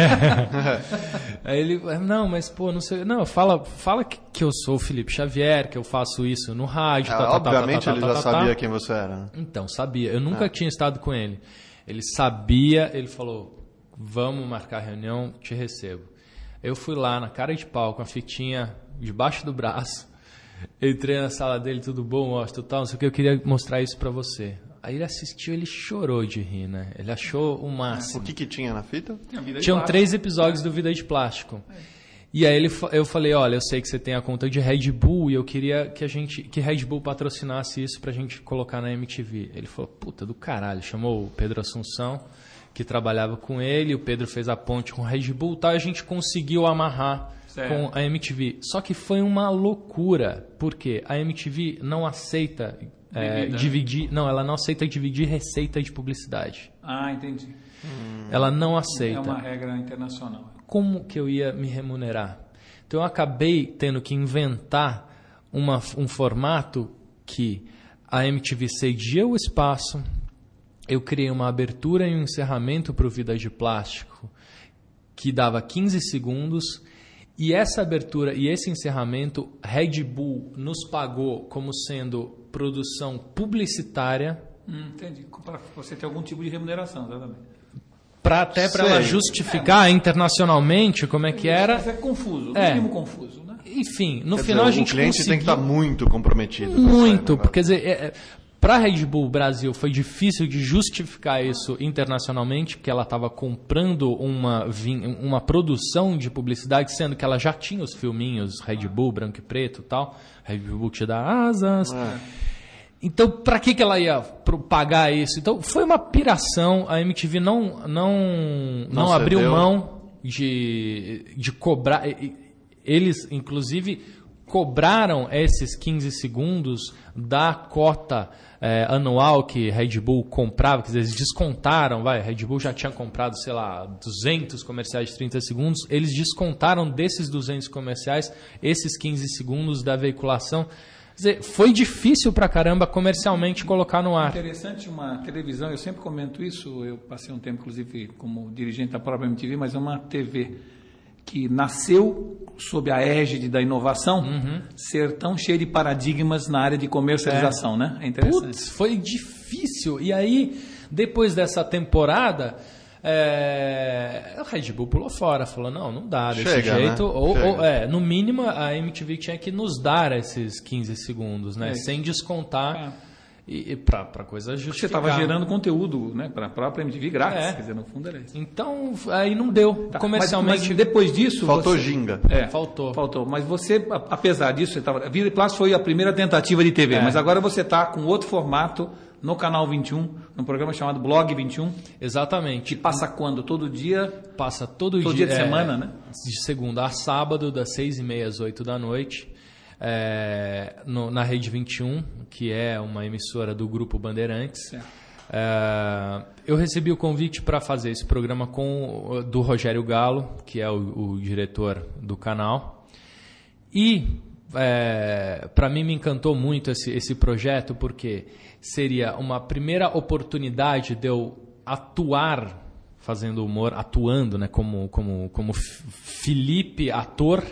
C: Aí ele, não, mas não sei, não, fala que eu sou o Felipe Xavier, que eu faço isso no rádio.
A: Obviamente ele já sabia quem você era.
C: Então, sabia. Eu nunca tinha estado com ele. Ele sabia, ele falou: vamos marcar reunião, te recebo. Eu fui lá na cara de pau com a fitinha debaixo do braço. Entrei na sala dele, tudo bom, Washington, tal, não sei o que, eu queria mostrar isso pra você. Aí ele assistiu, ele chorou de rir, né? Ele achou o máximo.
A: O que tinha na fita?
C: Tinham 3 episódios do Vida de Plástico. E aí eu falei: olha, eu sei que você tem a conta de Red Bull e eu queria que Red Bull patrocinasse isso pra gente colocar na MTV. Ele falou: puta do caralho. Chamou o Pedro Assunção, que trabalhava com ele, o Pedro fez a ponte com Red Bull, tal, e a gente conseguiu amarrar com a MTV. Só que foi uma loucura, porque a MTV não aceita dividir, ela não aceita dividir receita de publicidade.
B: Entendi.
C: Ela não aceita.
B: É uma regra internacional.
C: Como que eu ia me remunerar? Então eu acabei tendo que inventar um formato que a MTV cedia o espaço, eu criei uma abertura e um encerramento para o Vida de Plástico que dava 15 segundos E essa abertura e esse encerramento, Red Bull nos pagou como sendo produção publicitária.
B: Entendi. Para você ter algum tipo de remuneração, exatamente.
C: Até para ela justificar internacionalmente como é que era.
B: Mas é confuso, no mínimo confuso, né?
C: Enfim, no final a gente
A: o cliente tem que estar muito comprometido.
C: Muito, porque quer dizer, para a Red Bull Brasil foi difícil de justificar isso internacionalmente, porque ela estava comprando uma produção de publicidade, sendo que ela já tinha os filminhos Red Bull, branco e preto e tal. Red Bull te dá asas. Então, para que ela ia pagar isso? Então, foi uma piração. A MTV não abriu mão de cobrar. Eles, inclusive, cobraram esses 15 segundos da cota anual que Red Bull comprava. Quer dizer, eles descontaram. Red Bull já tinha comprado, 200 comerciais de 30 segundos. Eles descontaram desses 200 comerciais esses 15 segundos da veiculação. Quer dizer, foi difícil pra caramba comercialmente colocar no ar.
B: Interessante uma televisão, eu sempre comento isso, eu passei um tempo, inclusive, como dirigente da própria MTV, mas é uma TV que nasceu sob a égide da inovação, ser tão cheia de paradigmas na área de comercialização, né? É interessante.
C: Putz, foi difícil. E aí, depois dessa temporada, o Red Bull pulou fora, falou, não dá desse jeito, né? No mínimo a MTV tinha que nos dar esses 15 segundos, né? Sem descontar e para coisa justificada.
B: Você estava gerando conteúdo, né? Para a própria MTV grátis, quer dizer, no fundo era isso.
C: Então, aí não deu, comercialmente.
B: Mas depois disso...
A: Faltou ginga.
B: Faltou. Mas você, apesar disso, a Vida e Plástico foi a primeira tentativa de TV, mas agora você está com outro formato no Canal 21, num programa chamado Blog 21.
C: Exatamente.
B: Que passa quando? Todo dia?
C: Passa todo
B: dia de semana, né?
C: De segunda a sábado, das 6h30 às 8 da noite, na Rede 21, que é uma emissora do Grupo Bandeirantes. Eu recebi o convite para fazer esse programa do Rogério Galo, que é o diretor do canal. E para mim me encantou muito esse projeto, porque seria uma primeira oportunidade de eu atuar fazendo humor, atuando, né, como Felipe ator,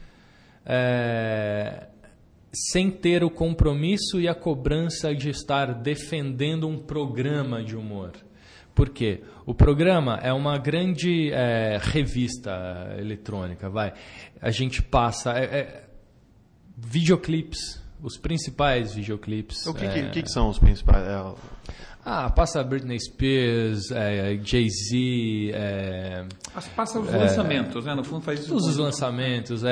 C: sem ter o compromisso e a cobrança de estar defendendo um programa de humor. Por quê? O programa é uma grande revista eletrônica. A gente passa videoclipes, os principais videoclipes.
A: O que são os principais?
C: Passa Britney Spears, Jay-Z...
B: Passa os lançamentos, né? No fundo faz isso.
C: Todos os lançamentos,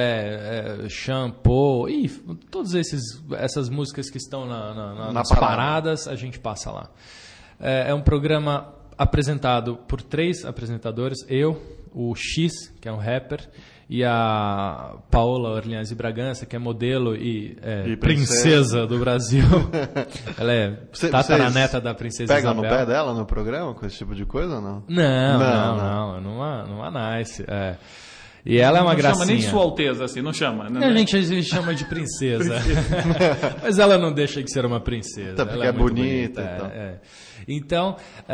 C: Shampoo, e todas essas músicas que estão nas paradas, a gente passa lá. É um programa apresentado por 3 apresentadores, eu, o X, que é um rapper, e a Paola Orleans e Bragança, que é modelo e princesa do Brasil. Ela é tataraneta da princesa
A: Isabel. Pega no pé dela no programa com esse tipo de coisa ou não?
C: Não. Não nice. E ela é uma gracinha.
B: Não chama nem Sua Alteza, assim, não chama. Né?
C: A gente chama de princesa. Mas ela não deixa de ser uma princesa.
A: Até porque ela é bonita.
C: Então,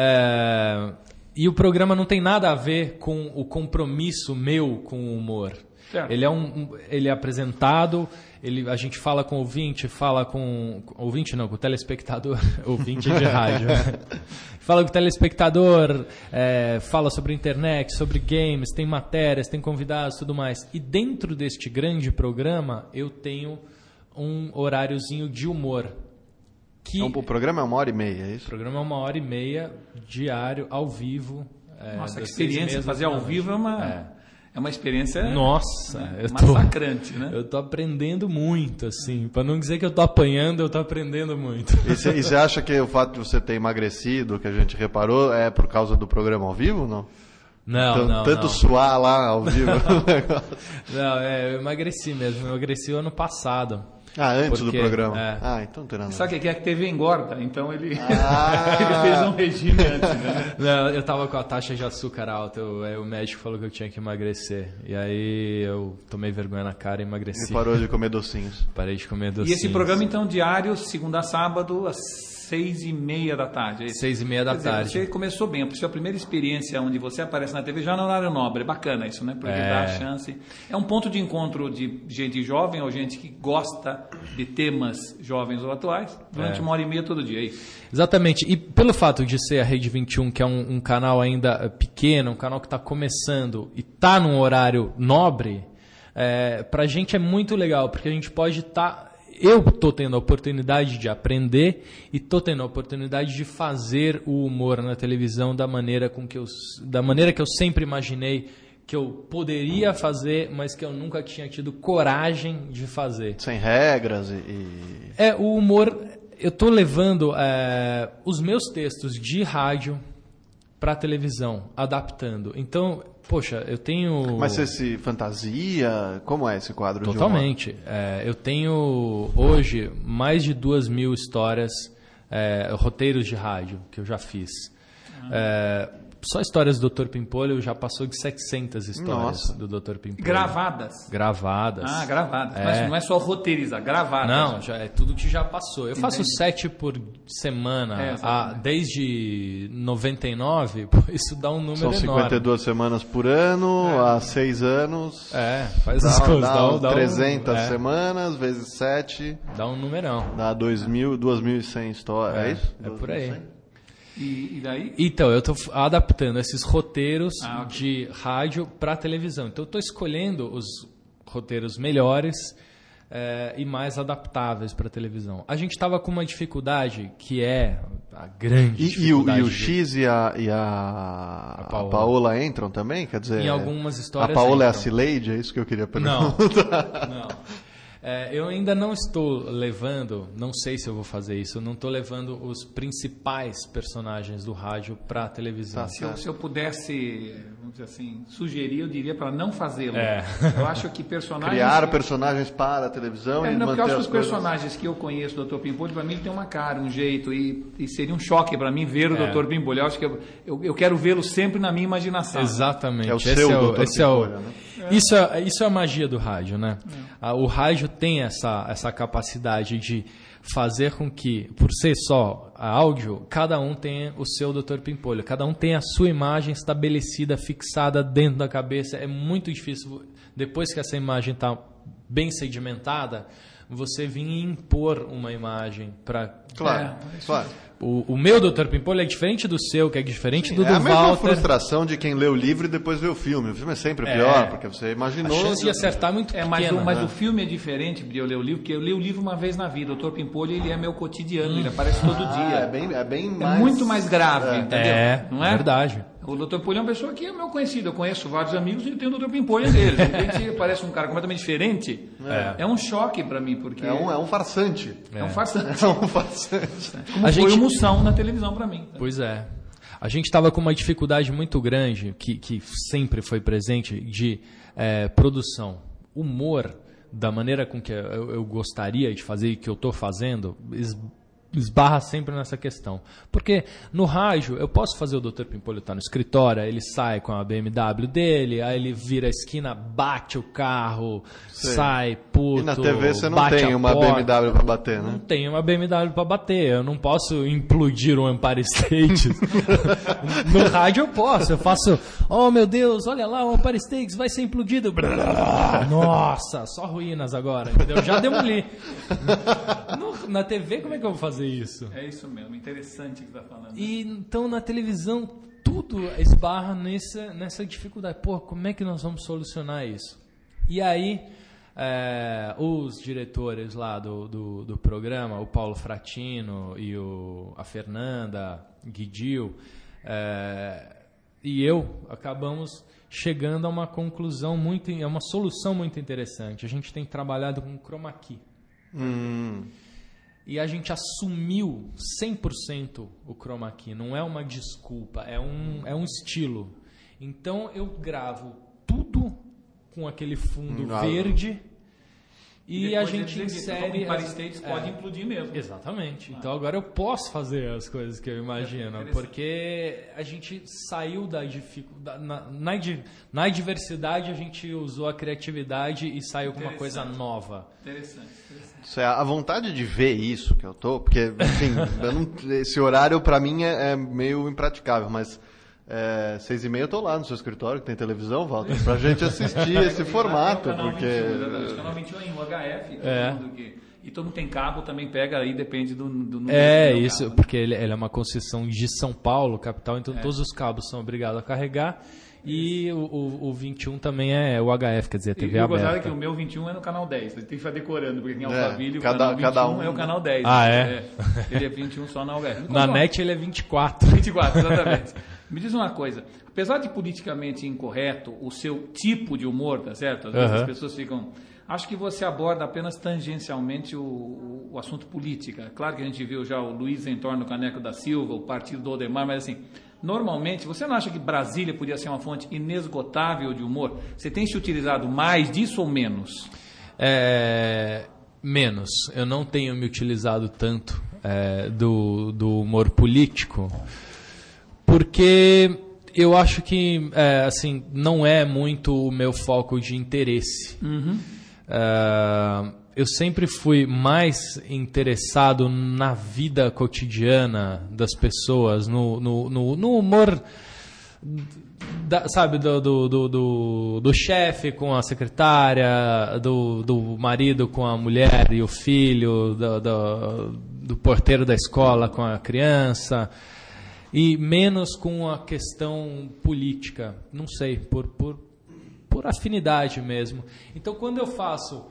C: e o programa não tem nada a ver com o compromisso meu com o humor. Ele é apresentado, a gente fala com o ouvinte, com o telespectador, ouvinte de rádio. Fala com o telespectador, fala sobre internet, sobre games, tem matérias, tem convidados, tudo mais. E dentro deste grande programa, eu tenho um horáriozinho de humor.
A: Então, o programa é 1h30, é isso?
C: O programa é 1h30, diário, ao vivo.
B: Nossa, a experiência de fazer ao vivo é uma experiência
C: massacrante, né? Eu tô aprendendo muito, assim. Para não dizer que eu tô apanhando, eu tô aprendendo muito.
A: E você acha que o fato de você ter emagrecido, que a gente reparou, é por causa do programa ao vivo, não?
C: Não.
A: Tanto suar lá ao vivo.
C: Não, eu emagreci mesmo. Eu emagreci o ano passado.
A: Antes do programa. Então não tem nada.
B: Sabe o que é que TV engorda? Então ele fez um regime antes, né?
C: Não, eu tava com a taxa de açúcar alta, o médico falou que eu tinha que emagrecer. E aí eu tomei vergonha na cara e emagreci.
A: E parou de comer docinhos.
C: Parei de comer docinhos.
B: E esse programa, então, diário, segunda a sábado, às 6h30 da tarde.
C: 6h30 da tarde.
B: Você começou bem, a sua primeira experiência onde você aparece na TV já no horário nobre. Bacana isso, né? Porque dá a chance. É um ponto de encontro de gente jovem ou gente que gosta de temas jovens ou atuais durante 1h30 todo dia. Aí.
C: Exatamente. E pelo fato de ser a Rede 21, que é um canal ainda pequeno, um canal que está começando e está num horário nobre, para a gente é muito legal, porque a gente pode estar... Eu estou tendo a oportunidade de aprender e estou tendo a oportunidade de fazer o humor na televisão da maneira que eu sempre imaginei que eu poderia fazer, mas que eu nunca tinha tido coragem de fazer.
A: Sem regras
C: o humor... Eu estou levando os meus textos de rádio para a televisão, adaptando. Então, poxa, eu tenho...
A: Mas você se fantasia? Como é esse quadro
C: Totalmente.
A: de humor?
C: Eu tenho, hoje, mais de 2.000 histórias, roteiros de rádio que eu já fiz. Só histórias do Dr. Pimpolho já passou de 700 histórias do Dr. Pimpolho.
B: Gravadas?
C: Gravadas.
B: Ah, gravadas. Mas não é só roteirizar, gravadas.
C: Não, é tudo que já passou. Eu faço 7 por semana, desde 99, isso dá um número enorme.
A: São 52 semanas por ano, há 6 anos.
C: Faz as coisas.
A: Dá 300 semanas, vezes 7.
C: Dá um numerão.
A: Dá 2.100 histórias, é isso?
C: É por aí.
B: E daí?
C: Então, eu estou adaptando esses roteiros de rádio para televisão. Então, eu estou escolhendo os roteiros melhores e mais adaptáveis para televisão. A gente estava com uma dificuldade que é a grande dificuldade.
A: E o X e a Paola entram também? Quer dizer,
C: em algumas histórias
A: a Paola
C: entram.
A: É a Cileide? É isso que eu queria perguntar.
C: Não. Eu ainda não estou levando, não sei se eu vou fazer isso, não estou levando os principais personagens do rádio para a televisão.
B: Se eu pudesse, vamos dizer assim, sugerir, eu diria para não fazê-lo. Eu acho que personagens...
A: Criar personagens para a televisão e
B: não,
A: manter
B: porque eu acho que os
A: coisas...
B: personagens que eu conheço do Dr. Pimpolho, para mim ele tem uma cara, um jeito, e seria um choque para mim ver o Dr. Pimpolho. Eu acho que eu quero vê-lo sempre na minha imaginação.
C: Exatamente.
A: É o seu Dr. Pimpolho, né?
C: Isso é a magia do rádio, né? O rádio tem essa capacidade de fazer com que, por ser só áudio, cada um tenha o seu Dr. Pimpolho, cada um tem a sua imagem estabelecida, fixada dentro da cabeça. É muito difícil, depois que essa imagem está bem sedimentada, você vir impor uma imagem para...
A: Claro.
C: O meu Dr. Pimpolho é diferente do seu, que é diferente do
A: Walter. É a mesma
C: Walter.
A: frustração de quem lê o livro e depois vê o filme. O filme é sempre pior, porque você imaginou...
C: A chance de acertar é muito pequena.
B: Mas o filme é diferente de eu ler o livro, porque eu li o livro uma vez na vida. O Dr. Pimpolho, ele é meu cotidiano, ele aparece todo dia.
A: É bem mais...
B: É muito mais grave, entendeu?
C: Não é? Verdade.
B: O Dr. Pimpolho é uma pessoa que é meu conhecido. Eu conheço vários amigos e tenho o Dr. Pimpolho dele. De repente parece um cara completamente diferente. É um choque para mim, porque...
A: É um farsante.
B: É um farsante.
A: É um farsante.
B: Como foi o Moção na televisão para mim.
C: Pois é. A gente estava com uma dificuldade muito grande, que sempre foi presente, de produção. Humor, da maneira com que eu gostaria de fazer e que eu estou fazendo, esbarra sempre nessa questão. Porque no rádio, eu posso fazer o Dr. Pimpolho estar no escritório, aí ele sai com a BMW dele, aí ele vira a esquina, bate o carro, sai, puto,
A: e na TV você não tem uma BMW para bater, né?
C: Não tem uma BMW para bater, eu não posso implodir o Empire State. No rádio eu posso, eu faço, oh meu Deus, olha lá, o Empire State vai ser implodido. Nossa, só ruínas agora, entendeu? Já demoli. Na TV, como é que eu vou fazer isso?
B: É isso mesmo, interessante o que você está falando.
C: E então na televisão tudo esbarra nessa dificuldade. Pô, como é que nós vamos solucionar isso? E aí os diretores lá do programa, o Paulo Fratino e a Fernanda Guidil e eu acabamos chegando a uma conclusão uma solução muito interessante. A gente tem trabalhado com chroma key. E a gente assumiu 100% o chroma key. Não é uma desculpa, é um estilo. Então eu gravo tudo com aquele fundo verde E a gente insere...
B: O Empire State pode implodir mesmo.
C: Exatamente. Então agora eu posso fazer as coisas que eu imagino, porque a gente saiu da dificuldade... Na diversidade a gente usou a criatividade e saiu com uma coisa nova.
B: Interessante.
A: Isso é a vontade de ver isso que eu tô, porque, enfim, esse horário pra mim é meio impraticável, mas 6h30 eu tô lá no seu escritório, que tem televisão, Walter, pra gente assistir esse formato, porque...
B: O canal 21 é em UHF, e todo mundo tem cabo, também pega aí, depende do número.
C: Isso, cabo, né? Porque ele é uma concessão de São Paulo, capital, então todos os cabos são obrigados a carregar. E o 21 também é o HF, quer dizer, a TV aberta.
B: E o que o meu 21 é no canal 10, você tem que ficar decorando, porque em Alphaville o canal 21
A: cada um
B: é o canal 10.
C: Ah, é?
B: Ele é 21 só na UHF.
C: Na net ele é 24.
B: 24, exatamente. Me diz uma coisa, apesar de politicamente incorreto o seu tipo de humor, tá certo? Às vezes as pessoas ficam... Acho que você aborda apenas tangencialmente o assunto política. Claro que a gente viu já o Luiz em torno do Caneco da Silva, o partido do Odemar, mas assim... Normalmente, você não acha que Brasília podia ser uma fonte inesgotável de humor? Você tem se utilizado mais disso ou menos?
C: Menos. Eu não tenho me utilizado tanto do humor político, porque eu acho que assim, não é muito o meu foco de interesse. Eu sempre fui mais interessado na vida cotidiana das pessoas, no humor, sabe, do chefe com a secretária, do marido com a mulher e o filho, do porteiro da escola com a criança, e menos com a questão política. Não sei, por afinidade mesmo. Então, quando eu faço...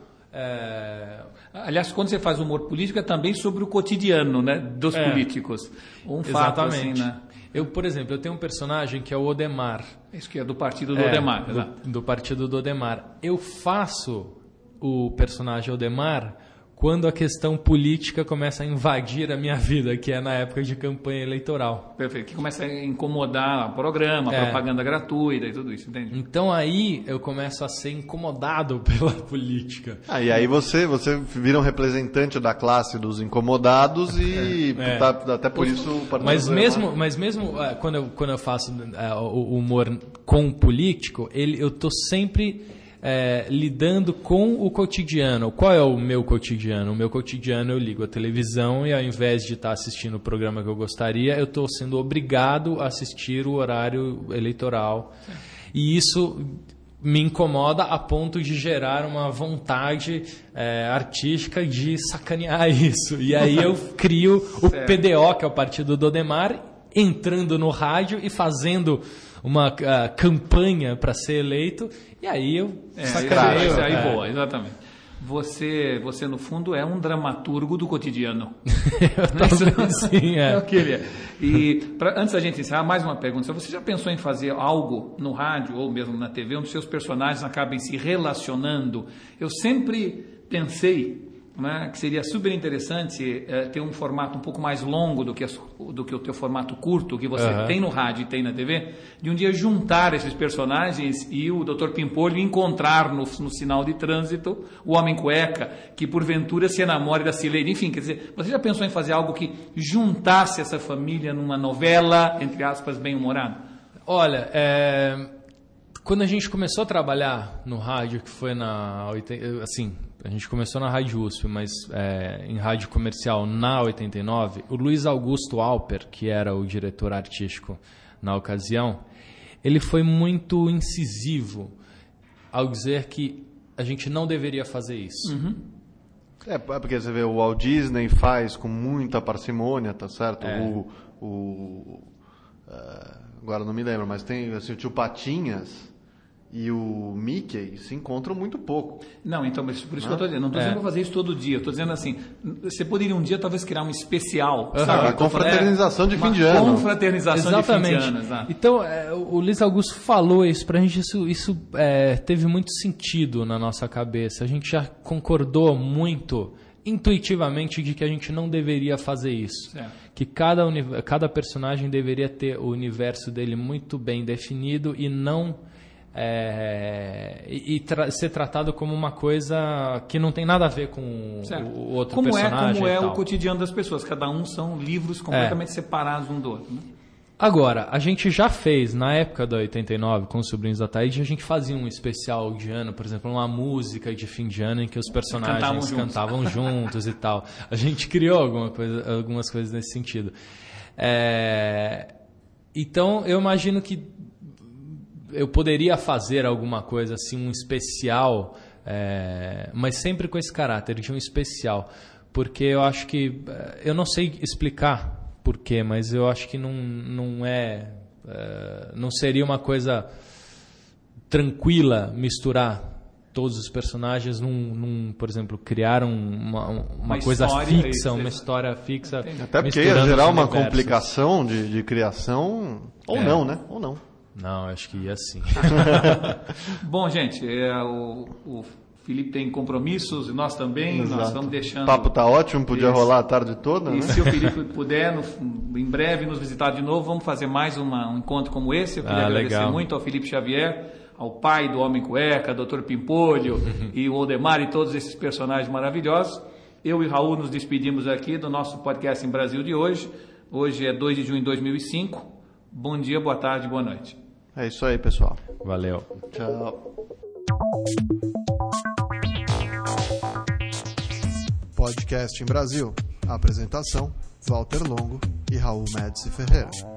B: Aliás, quando você faz humor político é também sobre o cotidiano, né, dos políticos. Fato assim, né?
C: Eu, por exemplo, eu tenho um personagem que é o Odemar.
B: Isso que é do partido do Odemar.
C: Do partido do Odemar. Eu faço o personagem Odemar quando a questão política começa a invadir a minha vida, que é na época de campanha eleitoral.
B: Perfeito, que começa a incomodar o programa, propaganda gratuita e tudo isso, entende?
C: Então aí eu começo a ser incomodado pela política.
A: E aí você vira um representante da classe dos incomodados e até por isso...
C: Mas mesmo quando eu faço o humor com o político, eu estou sempre... lidando com o cotidiano. Qual é o meu cotidiano? O meu cotidiano, eu ligo a televisão e ao invés de estar assistindo o programa que eu gostaria, eu estou sendo obrigado a assistir o horário eleitoral. E isso me incomoda a ponto de gerar uma vontade artística de sacanear isso. E aí eu crio o PDO, que é o Partido do Odemar, entrando no rádio e fazendo uma campanha para ser eleito, e aí eu
B: sacaneio. Aí boa, exatamente. Você, no fundo, é um dramaturgo do cotidiano.
C: Sim,
B: é o que ele é. E antes da gente encerrar, mais uma pergunta. Você já pensou em fazer algo no rádio ou mesmo na TV onde seus personagens acabem se relacionando? Eu sempre pensei, né, que seria super interessante ter um formato um pouco mais longo do que o teu formato curto que você tem no rádio e tem na TV, de um dia juntar esses personagens e o Dr. Pimpolho encontrar no sinal de trânsito o Homem Cueca, que porventura se enamore da Cileide. Enfim, quer dizer, você já pensou em fazer algo que juntasse essa família numa novela, entre aspas, bem-humorada?
C: Olha, quando a gente começou a trabalhar no rádio, que foi a gente começou na Rádio USP, mas em rádio comercial na 89, o Luiz Augusto Alper, que era o diretor artístico na ocasião, ele foi muito incisivo ao dizer que a gente não deveria fazer isso.
A: Porque você vê, o Walt Disney faz com muita parcimônia, tá certo? Agora não me lembro, mas tem assim, o Tio Patinhas e o Mickey se encontram muito pouco.
B: Não, então, mas por isso que eu estou dizendo. Não estou dizendo para fazer isso todo dia. Estou dizendo assim, você poderia um dia talvez criar um especial.
A: Sabe? A confraternização de fim de ano.
B: Confraternização de fim de ano.
C: Então, o Luiz Augusto falou isso para a gente. Isso teve muito sentido na nossa cabeça. A gente já concordou muito intuitivamente de que a gente não deveria fazer isso. Que cada personagem deveria ter o universo dele muito bem definido e não ser tratado como uma coisa que não tem nada a ver com o outro personagem.
B: Como é o cotidiano das pessoas. Cada um são livros completamente separados um do outro. Né?
C: Agora, a gente já fez, na época da 89, com os Sobrinhos da Taíde, a gente fazia um especial de ano, por exemplo, uma música de fim de ano em que os personagens cantavam juntos e tal. A gente criou algumas coisas nesse sentido. Então, eu imagino que eu poderia fazer alguma coisa assim, um especial, mas sempre com esse caráter de um especial, porque eu acho que, eu não sei explicar por quê, mas eu acho que não seria uma coisa tranquila misturar todos os personagens por exemplo, criar uma coisa fixa, uma história fixa.
A: Até porque ia gerar uma complicação de criação, ou não, né? Ou não.
C: Não, acho que ia sim.
B: Bom, gente, o Felipe tem compromissos, e nós também.
A: Exato.
B: Nós estamos deixando...
A: O papo tá ótimo, podia rolar a tarde toda.
B: E
A: né?
B: se o Felipe puder, em breve, nos visitar de novo, vamos fazer mais um encontro como esse. Eu queria agradecer muito ao Felipe Xavier, ao pai do Homem Cueca, Dr. Pimpolho e o Odemar e todos esses personagens maravilhosos. Eu e Raul nos despedimos aqui do nosso podcast em Brasil de hoje. Hoje é 2 de junho de 2005. Bom dia, boa tarde, boa noite.
A: É isso aí, pessoal.
C: Valeu.
A: Tchau. Podcast em Brasil. Apresentação: Walter Longo e Raul Médici Ferreira.